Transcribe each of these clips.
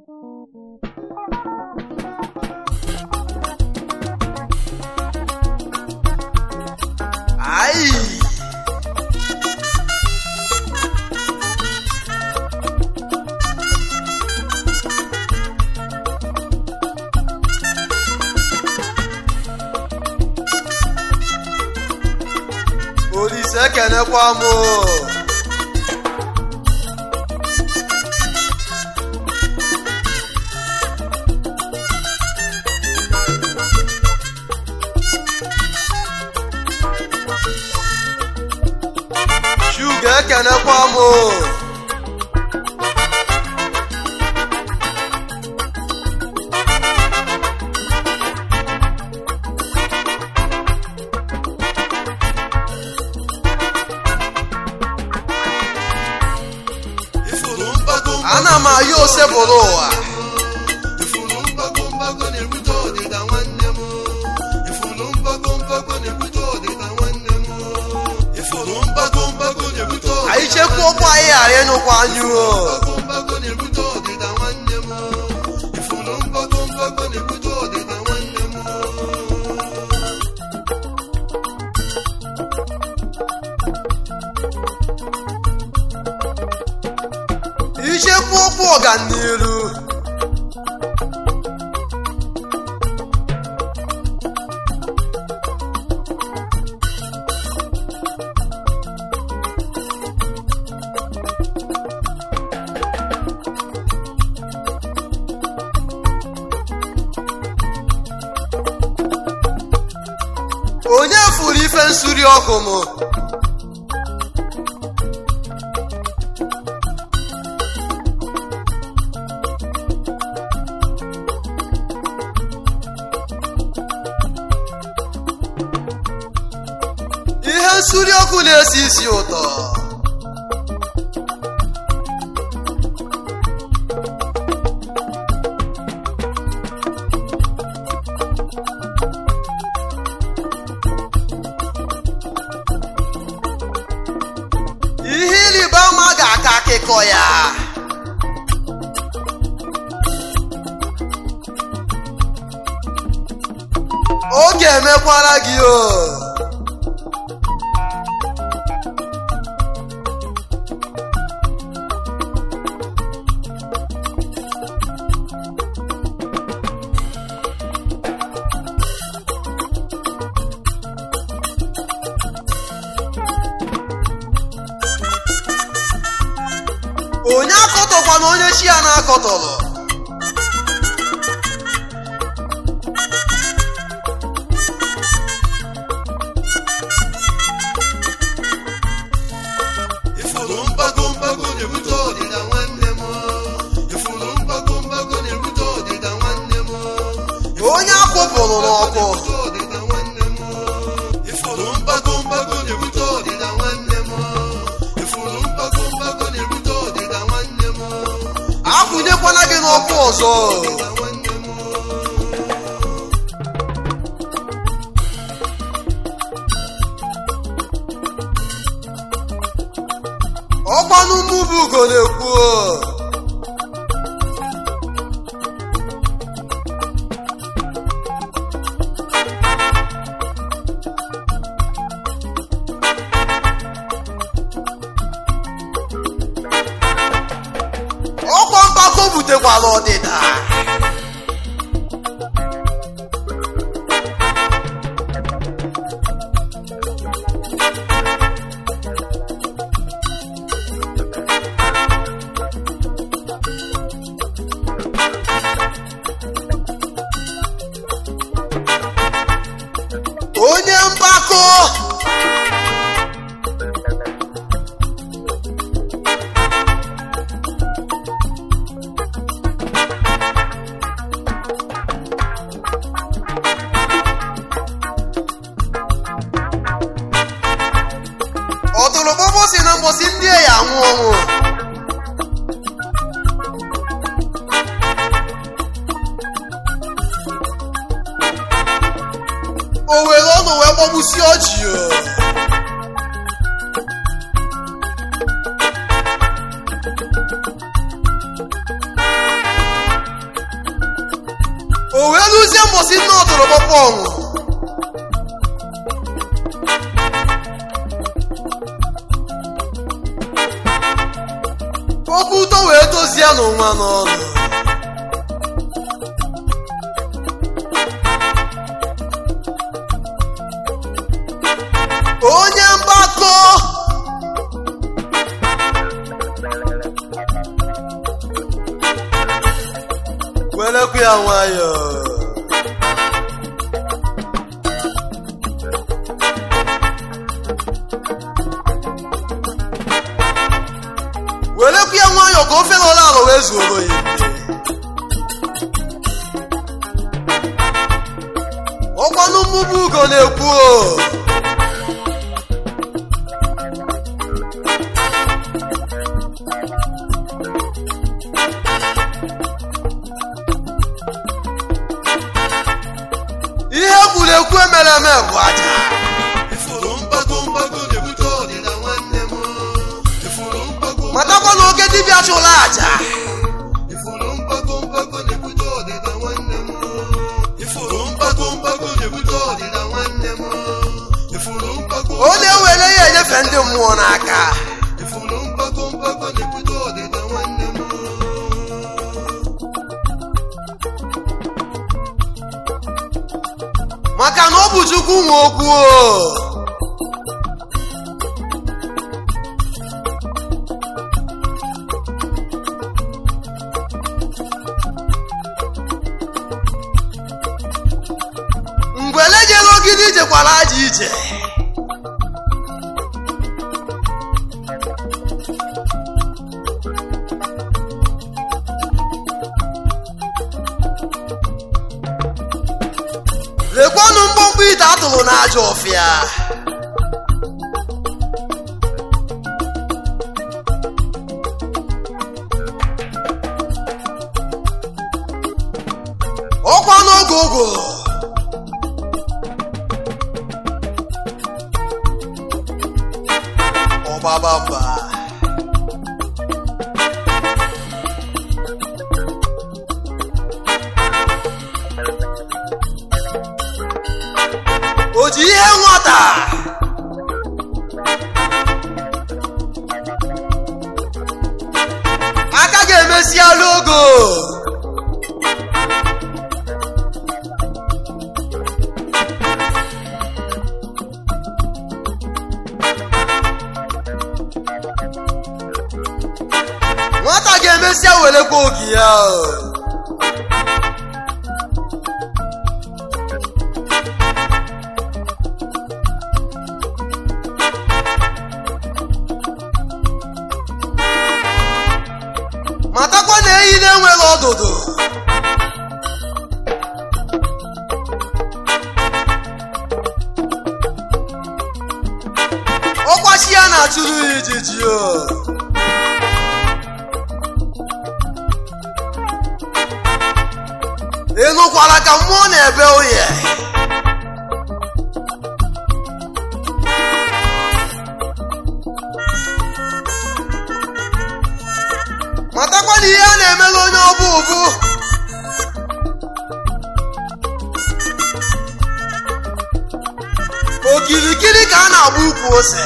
Olise kenekwa m Shuga ekenekwa m ana m ayọ ose bụrụ ụwa anyị chekwa ụkwụ anyị ghara ịnụkwa anyụ ichekwa ụkwụ ọganiru onye furu ife nsuri ọkụ m ihe nsuri ọkụ na-esi isi ụtọ ihe ịrịba ama ga-aka akịkọ ya oge emekwara gị o onye akọtọkwa na onye chi ya na-akọtọrọ onye akwụpụrụ n'ọkụ akwụnyekwana gị n'ọkụ ọzọ ọkwanụ mmụbụ ugo na-ekwu ọkwa mpako butekwala ọdịda onye mpako ọdụlụgbọgbọ si na mgbọsị ndị ya anwụ ọnwụ o were ọnụ wee gbọgbusi ọjị mbosi n'ọtụrụ pọpọ ọnwụ okwu ụtọ wee dozie n'ụwa n'ọnụ onye mgbakọ welekwa ya nwayọọ welekwa ya nwayọọ ka ofe n'ụlọ ala wee zuoro ya ọkwanụ mmụba ugo na-ekwu ihe kwuru ekwu emere eme bụ aja matakwa na oke dibịa chụla aja ọ na-ewere ya enyefe ndị mmụọ n'aka maka na ọ bụ Chukwu nwe okwu ngwele jere ogidi jekwara aja ije lekwanụ mkpọmkpọ ite atụrụ n'aja ọfịa ọkwa n'oge ogo ọgbaba mba o ji ihe nwata aka ga-emesi alụ ogo nwata ga-emesi welekwa oge ya matakwa na ehi na-enweghị ọdụdụ ọkwachi ya na-achụrụ ya ijiji ị nụkwara ka mmụọ na-ebe oye matakwa na ihe a na-emere onye ọbụ ụbụ okirikiri ka a na-agba ukwu ose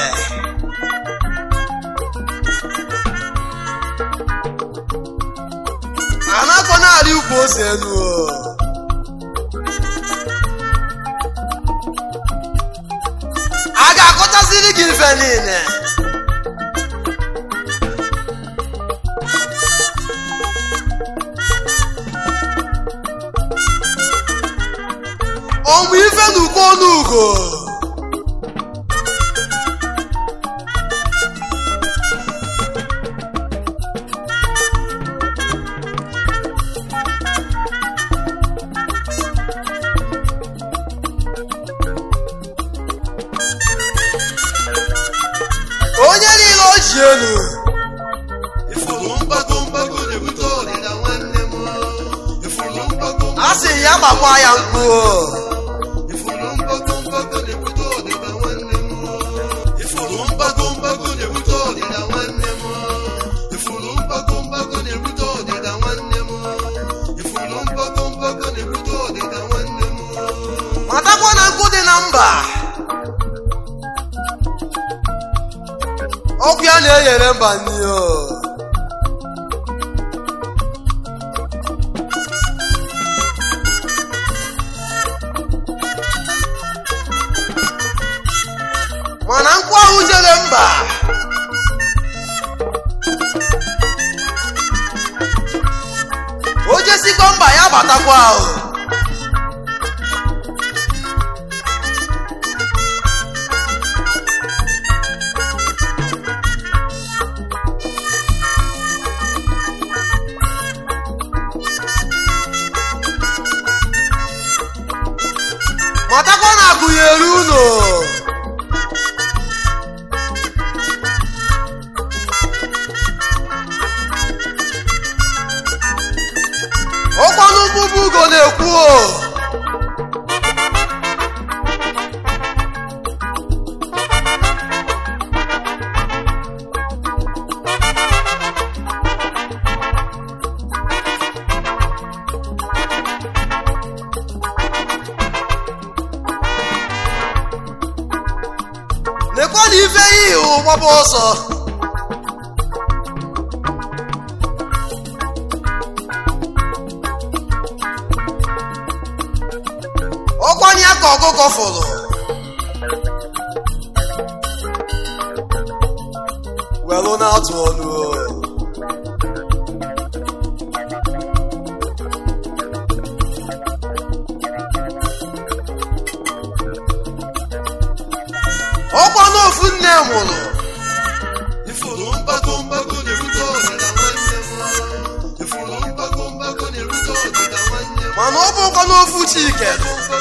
a na-akọ na-arị ukwu ose elu a ga-akọchasịrị gị ife niile ọmụ ife n'ukwu ọnụ ugo onye niile o ji elu a sị ya gbakwa ya mkpu Ifulu mbago mbago na-ebute ọdịda nwanne m na mba ọkụ ya na-enyere mba n'iyo mana nkwa ahụ jere mba o jesikwa mba ya batakwa ahụ matakwa na agụnyere unu ọkwanụ bụbụ ugo na-ekwu lekwa na ife ihe ụgbọbụ ọsọ ọkwanye ya ka ọkụkọ fụrụ welụ na-atụ ọnụ ọkwa n'ofu nne mụrụ ifuru mbago mbago na-erute ọdịda nwanne m ifuru mbago mbago na-erute ọdịda nwanne m mana ọ bụkwa n'ofu Chike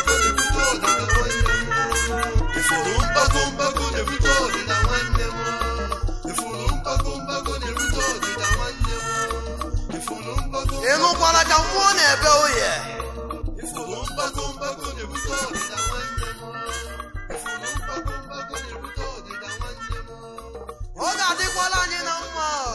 ifuru mbago mbago na-erute ọdịda nwanne m ifuru mbago mbago na-erute ọdịda nwanne m ifuru mbago ịnụkwara ka mmụọ na-ebe oye ifuru mbago mbago na-erute ọdịda nwanne m ifuru mbago mbago na-erute ọdịda nwanne m ọ ga-adịkwala anyị na mma